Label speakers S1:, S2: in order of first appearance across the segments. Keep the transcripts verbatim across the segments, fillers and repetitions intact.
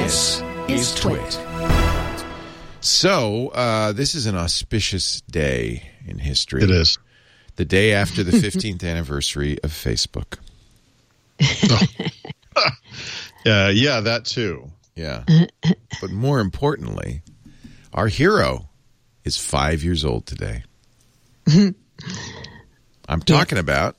S1: This is Twit. So, uh, this is an auspicious day in history.
S2: It is.
S1: The day after the fifteenth anniversary of Facebook.
S2: Oh. uh, yeah, that too.
S1: Yeah. But more importantly, our hero is five years old today. I'm talking about...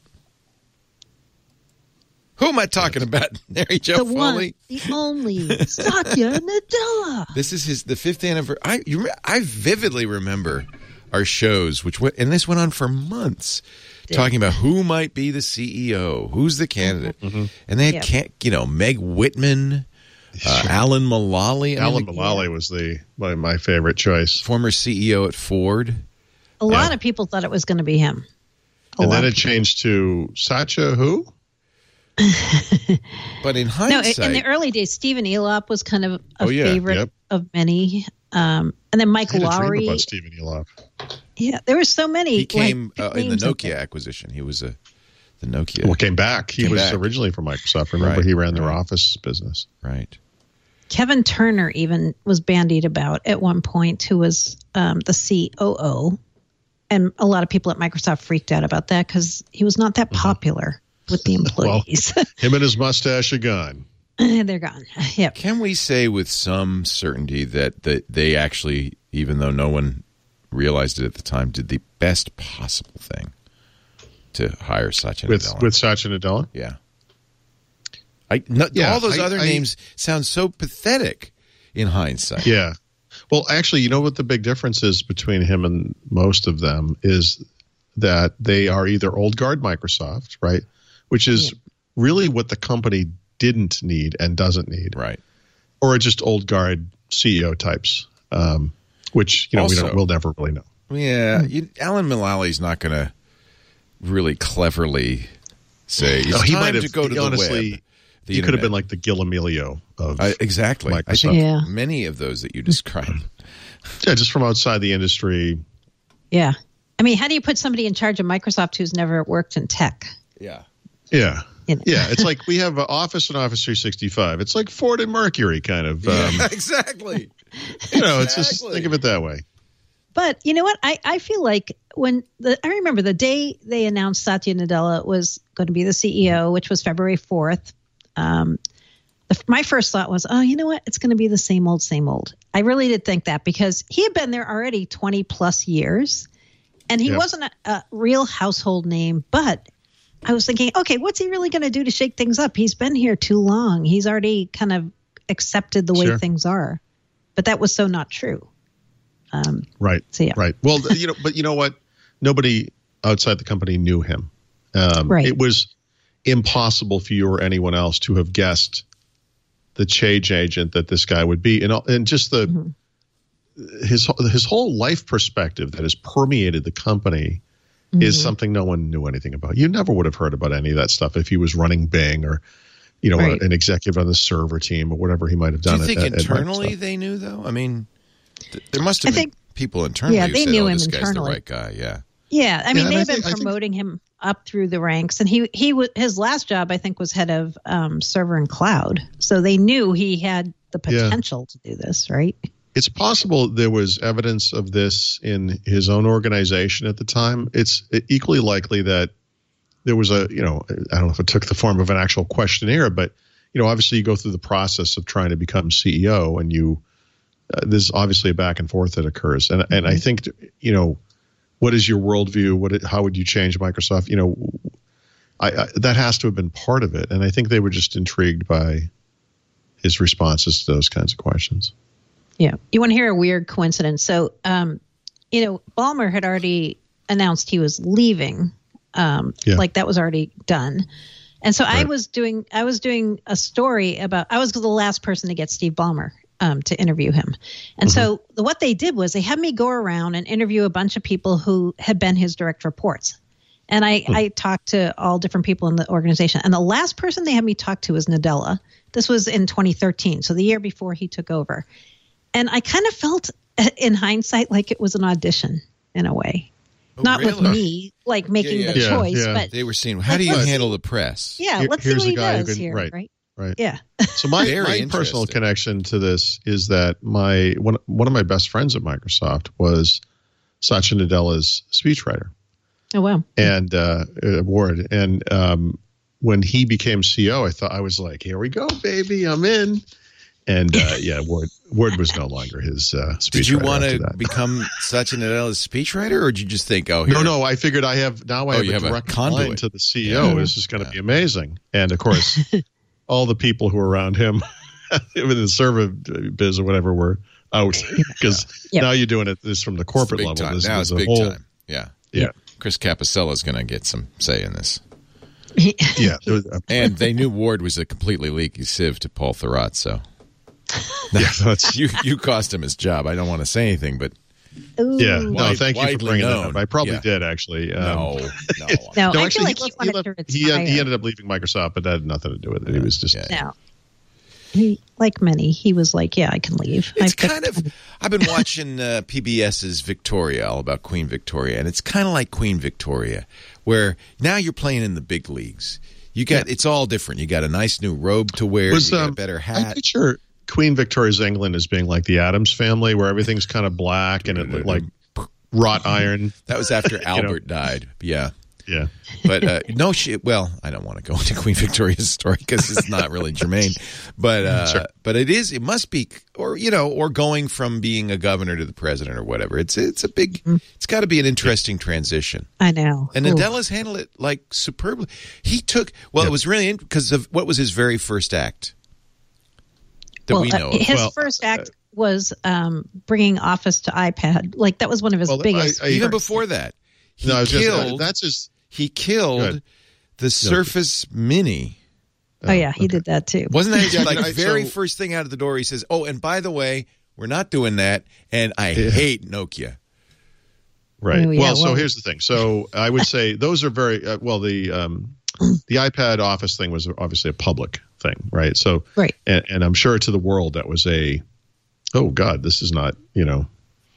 S1: Who am I talking about? Mary Jo
S3: the
S1: Foley?
S3: One, the only, Satya Nadella.
S1: This is his the fifth anniversary. I you, I vividly remember our shows, which went, and this went on for months, Did. talking about who might be the C E O, who's the candidate, mm-hmm. and they had, yep. can, you know, Meg Whitman, uh, Alan Mulally.
S2: Alan
S1: I mean,
S2: Mulally yeah. was the my, my favorite choice.
S1: Former C E O at Ford.
S3: A lot yeah. of people thought it was going to be him. A
S2: and
S3: lot.
S2: then it changed to Satya who?
S1: But in hindsight,
S3: no, in the early days, Stephen Elop was kind of a
S2: oh, yeah,
S3: favorite
S2: yep.
S3: of many, um, and then Michael
S2: I had a
S3: Lowry.
S2: dream about Stephen Elop.
S3: Yeah, there were so many.
S1: He came
S3: like,
S1: uh, in the Nokia acquisition. He was a the Nokia.
S2: Well, came back. He
S1: came
S2: was
S1: back.
S2: originally from Microsoft. Remember,
S1: right,
S2: he ran their
S1: right.
S2: Office business.
S1: Right.
S3: Kevin Turner even was bandied about at one point, who was um, the C O O, and a lot of people at Microsoft freaked out about that because he was not that popular. With the employees.
S2: Well, him and his mustache are gone.
S3: They're gone. Yep.
S1: Can we say with some certainty that, that they actually, even though no one realized it at the time, did the best possible thing to hire Satya
S2: with,
S1: Nadella?
S2: With Satya Nadella?
S1: Yeah. I, no,
S2: yeah
S1: all those
S2: I,
S1: other
S2: I,
S1: names sound so pathetic in hindsight.
S2: Yeah. Well, actually, you know what the big difference is between him and most of them is that they are either old guard Microsoft, right? Which is yeah. really what the company didn't need and doesn't need.
S1: Right.
S2: Or just old guard C E O types, um, which, you know, also, we don't, we'll never really know.
S1: Yeah. You, Alan Mullally's not going to really cleverly say, it's
S2: no, he
S1: time
S2: might have,
S1: to go to
S2: honestly,
S1: the web. The
S2: he
S1: internet.
S2: could have been like the Gil Amelio of
S1: uh, Exactly.
S2: Microsoft.
S1: I think
S3: yeah.
S1: many of those that you described.
S2: Yeah, just from outside the industry.
S3: Yeah. I mean, how do you put somebody in charge of Microsoft who's never worked in tech?
S1: Yeah.
S2: Yeah.
S3: You know.
S2: Yeah. It's like we have Office and Office three sixty-five. It's like Ford and Mercury kind of. Um,
S1: yeah, exactly.
S2: You know,
S1: exactly.
S2: it's just think of it that way.
S3: But you know what? I, I feel like when the I remember the day they announced Satya Nadella was going to be the C E O, which was February fourth. Um, the, my first thought was, oh, you know what? It's going to be the same old, same old. I really did think that because he had been there already twenty plus years and he
S2: yeah.
S3: wasn't a, a real household name. But I was thinking, okay, what's he really going to do to shake things up? He's been here too long. He's already kind of accepted the way
S2: sure.
S3: things are. But that was so not true. Um,
S2: right.
S3: So, yeah.
S2: Right. Well, you know, but you know what? Nobody outside the company knew him. Um,
S3: right.
S2: It was impossible for you or anyone else to have guessed the change agent that this guy would be, and and just the mm-hmm. his his whole life perspective that has permeated the company mm-hmm. is something no one knew anything about. You never would have heard about any of that stuff if he was running Bing or, you know, right. a, an executive on the server team or whatever he might have done.
S1: Do you think
S2: at,
S1: internally
S2: at
S1: they knew though? I mean, th- there must have
S3: I
S1: been
S3: think,
S1: people internally
S3: yeah,
S1: who
S3: they
S1: said,
S3: knew
S1: "Oh,
S3: him
S1: this guy's
S3: internally.
S1: the right guy." Yeah.
S3: Yeah, I mean,
S2: yeah,
S3: they have
S2: I
S3: been
S2: think,
S3: promoting
S2: think,
S3: him up through the ranks, and he he was his last job, I think, was head of um, server and cloud. So they knew he had the potential yeah. to do this, right?
S2: It's possible there was evidence of this in his own organization at the time. It's equally likely that there was a, you know, I don't know if it took the form of an actual questionnaire, but you know, obviously you go through the process of trying to become C E O, and you uh, there's obviously a back and forth that occurs, and mm-hmm. and I think you know. What is your worldview? What? How would you change Microsoft? You know, I, I, that has to have been part of it. And I think they were just intrigued by his responses to those kinds of questions.
S3: Yeah. You want to hear a weird coincidence? So, um, you know, Ballmer had already announced he was leaving. Um,
S2: yeah. Like
S3: that was already done. And so right. I was doing I was doing a story about I was the last person to get Steve Ballmer. Um, to interview him. And mm-hmm. so the, what they did was they had me go around and interview a bunch of people who had been his direct reports. And I, mm. I talked to all different people in the organization. And the last person they had me talk to was Nadella. This was in twenty thirteen, so the year before he took over. And I kind of felt in hindsight like it was an audition in a way.
S1: Oh,
S3: Not
S1: really?
S3: with me, like making
S1: yeah, yeah.
S3: the
S2: yeah,
S3: choice,
S2: yeah.
S3: but
S1: they were saying, how do you handle the press?
S3: Yeah,
S2: Here,
S3: let's see what
S2: a
S3: he
S2: guy
S3: does
S2: who can,
S3: here,
S2: right.
S3: right?
S2: Right.
S3: Yeah.
S2: So my,
S1: Very
S2: my personal
S1: interesting.
S2: connection to this is that my one one of my best friends at Microsoft was Satya Nadella's speechwriter
S3: Oh, wow.
S2: and uh, Ward. And um, when he became C E O, I thought I was like, "Here we go, baby, I'm in." And uh, yeah, Ward Ward was no longer his uh, speechwriter.
S1: Did you want
S2: after
S1: to
S2: that.
S1: become Satya Nadella's speechwriter, or did you just think, oh, here,
S2: No, no. I figured I have now. I
S1: Oh,
S2: have
S1: you
S2: a
S1: have a
S2: direct
S1: conduit.
S2: line to the C E O.
S3: Yeah.
S2: This is going to
S1: Yeah.
S2: be amazing. And of course, all the people who were around him, in the server biz or whatever, were out because
S3: Yep.
S2: now you're doing it this from the
S1: It's
S2: corporate
S1: big
S2: level.
S1: time.
S2: This
S1: Now
S2: is
S1: it's
S2: a
S1: big
S2: whole,
S1: time. Yeah.
S2: Yeah,
S1: Chris Capocella's going to get some say in this.
S2: yeah. There was-
S1: And they knew Ward was a completely leaky sieve to Paul Thurrott, so
S2: yeah, that's,
S1: you you cost him his job. I don't want to say anything, but
S3: Ooh.
S2: yeah. No,
S1: Wide-
S2: thank you for
S1: widely
S2: bringing that
S1: known.
S2: up. I probably
S1: Yeah.
S2: did actually. Um,
S1: no, no.
S3: No,
S2: No,
S3: I
S2: actually,
S3: feel like
S2: he,
S3: he,
S2: left, he,
S3: wanted
S2: left,
S3: to
S2: he,
S3: retire.
S2: he ended up leaving Microsoft, but that had nothing to do with it. He was just
S1: Yeah.
S3: No. He, like many, he was like, yeah, I can leave.
S1: It's
S3: I've got-
S1: kind of. I've been watching uh, PBS's Victoria, all about Queen Victoria, and it's kind of like Queen Victoria, where now you're playing in the big leagues. You got it's all different. You got a nice new robe to wear.
S2: was
S1: you got a
S2: um,
S1: better
S2: I
S1: hat.
S2: picture Queen Victoria's England as being like the Addams Family, where everything's kind of black and it looked like wrought iron.
S1: That was after Albert died. Yeah.
S2: Yeah.
S1: But uh, no shit. Well, I don't want to go into Queen Victoria's story because it's not really germane. But uh,
S2: Sure.
S1: but it is. It must be, or you know, or going from being a governor to the president or whatever. It's it's a big. It's got to be an interesting transition.
S3: I know.
S1: And
S3: Ooh.
S1: Nadella's handled it like superbly. He took. Well,
S2: Yeah.
S1: it was really because of what was his very first act that
S3: well,
S1: we
S3: uh,
S1: know of.
S3: his
S2: Well,
S3: first act was um, bringing Office to iPad. Like that was one of his
S2: Well,
S3: biggest.
S2: I- I-
S1: Even
S3: first-
S1: before that, he
S2: No, I was just,
S1: killed.
S2: that's his.
S1: he
S2: Go
S1: killed
S2: ahead.
S1: the Surface Mini.
S3: Oh yeah, he
S2: okay.
S3: did that too.
S1: Wasn't that his
S2: Yeah,
S1: like
S2: I-
S1: very
S2: so-
S1: first thing out of the door? He says, "Oh, and by the way, we're not doing that, and I
S2: Yeah.
S1: hate Nokia."
S2: Right.
S3: Oh, yeah,
S2: well, so
S3: well-
S2: here's the thing. So I would say those are very uh, well. The um, the iPad Office thing was obviously a public thing, right? So
S3: Right.
S2: and, and I'm sure to the world that was a, oh God, this is not you know,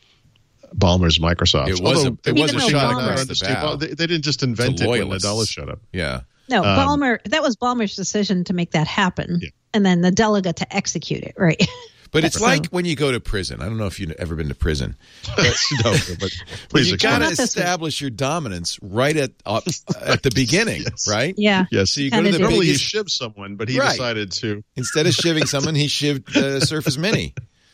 S2: Ballmer's Microsoft.
S1: It was a-
S2: Although
S1: it
S3: was a
S2: she
S3: shot
S2: got
S3: across
S2: around
S1: the
S2: to Steve
S1: bow.
S2: Ball- They, they didn't just invent
S1: To
S2: it when
S1: loyalists.
S2: Nadella showed up.
S1: Yeah,
S3: No,
S2: Um,
S3: Ballmer. That was Ballmer's decision to make that happen,
S2: Yeah.
S3: and then the delegate to execute it. Right.
S1: but it's
S3: So-
S1: like when you go to prison. I don't know if you've ever been to prison.
S2: no, but
S1: But
S2: please
S1: you
S2: explain.
S1: got to
S3: Not this one.
S1: establish your dominance right at uh, at the beginning,
S2: Yes.
S1: right?
S3: Yeah.
S2: Yes.
S1: So you go to
S3: Kinda
S1: the
S3: do.
S2: Normally he
S1: biggest.
S2: shivved someone, but he
S1: Right.
S2: decided to.
S1: Instead of shivving someone, he shivved the Surface Mini.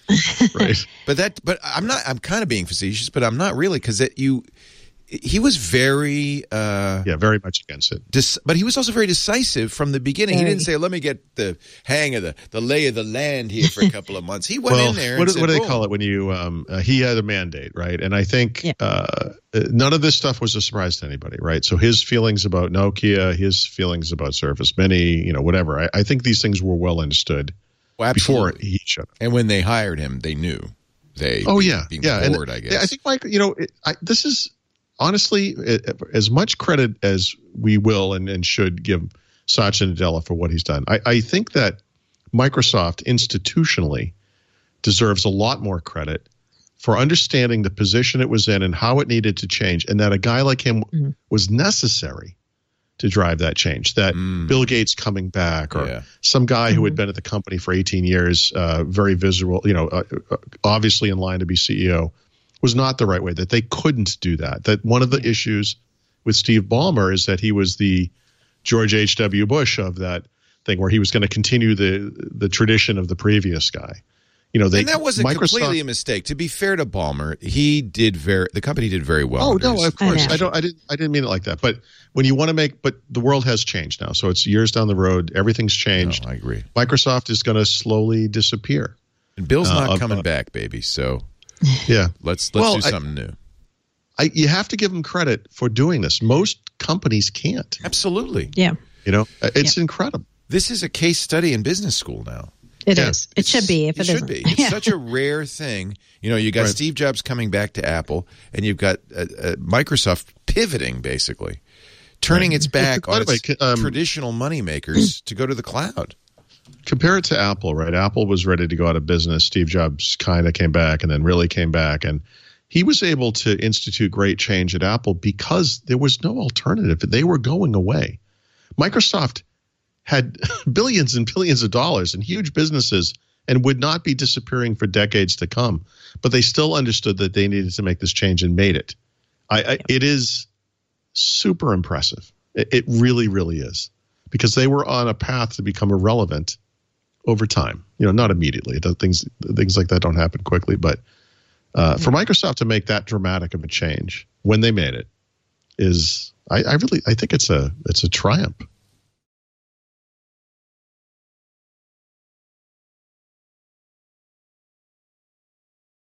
S2: Right.
S1: But that, but I'm not. I'm kind of being facetious, but I'm not really because that you. He was very. Uh,
S2: Yeah, very much against it.
S1: Dis- but he was also very decisive from the beginning. He
S3: Very.
S1: didn't say, "Let me get the hang of the, the lay of the land here for a couple of months." He went
S2: well,
S1: in there.
S2: what,
S1: and
S2: do-
S1: said,
S2: what do they
S1: "Boom."
S2: call it when you? Um, uh, he had a mandate, right? And I think
S3: Yeah.
S2: uh, none of this stuff was a surprise to anybody, right? So his feelings about Nokia, his feelings about Surface Mini, you know, whatever. I, I think these things were well understood
S1: Well,
S2: before
S1: absolutely.
S2: he showed up.
S1: And when they hired him, they knew. They.
S2: Oh yeah,
S1: being
S2: yeah.
S1: bored,
S2: and
S1: I guess.
S2: I think, Mike, you know, it, I, this is honestly it, as much credit as we will and, and should give Satya Nadella for what he's done. I, I think that Microsoft institutionally deserves a lot more credit for understanding the position it was in and how it needed to change, and that a guy like him
S3: Mm-hmm.
S2: was necessary to drive that change. That
S1: Mm.
S2: Bill Gates coming back, or
S1: Yeah.
S2: some guy who had
S3: Mhm.
S2: been at the company for eighteen years, uh, very visual, you know, uh, uh, obviously in line to be C E O, was not the right way. That they couldn't do that. That one of the issues with Steve Ballmer is that he was the George H W. Bush of that thing, where he was going to continue the the tradition of the previous guy. You know, they
S1: and that wasn't
S2: Microsoft,
S1: completely a mistake. To be fair to Ballmer, he did very. The company did very well.
S2: Oh
S1: under
S2: no,
S1: his-
S2: of course.
S3: I know.
S2: I don't I didn't I didn't mean it like that. But when you want to make but the world has changed now. So it's years down the road, everything's changed.
S1: No, I agree.
S2: Microsoft is going to slowly disappear.
S1: And Bill's
S2: Uh,
S1: not
S2: uh,
S1: coming
S2: uh,
S1: back, baby. So
S2: Yeah.
S1: let's let's
S2: Well,
S1: do
S2: I-
S1: something new.
S2: I you have to give them credit for doing this. Most companies can't.
S1: Absolutely.
S3: Yeah.
S2: You know, it's incredible.
S1: This is a case study in business school now.
S3: It
S2: Yeah.
S3: is. It should be. If it,
S1: it should
S3: isn't.
S1: be. It's
S3: Yeah.
S1: such a rare thing. You know, you got
S2: Right.
S1: Steve Jobs coming back to Apple, and you've got uh, uh, Microsoft pivoting, basically, turning its back
S2: Well,
S1: on
S2: by the
S1: its
S2: way, um,
S1: traditional moneymakers to go to the cloud.
S2: Compare it to Apple, right? Apple was ready to go out of business. Steve Jobs kind of came back and then really came back. And he was able to institute great change at Apple because there was no alternative. They were going away. Microsoft had billions and billions of dollars and huge businesses and would not be disappearing for decades to come. But they still understood that they needed to make this change and made it. I, I, it is super impressive. It, it really, really is. Because they were on a path to become irrelevant over time. You know, not immediately. Things things like that don't happen quickly. But uh, for Microsoft to make that dramatic of a change when they made it is, I, I really, I think it's a it's a triumph.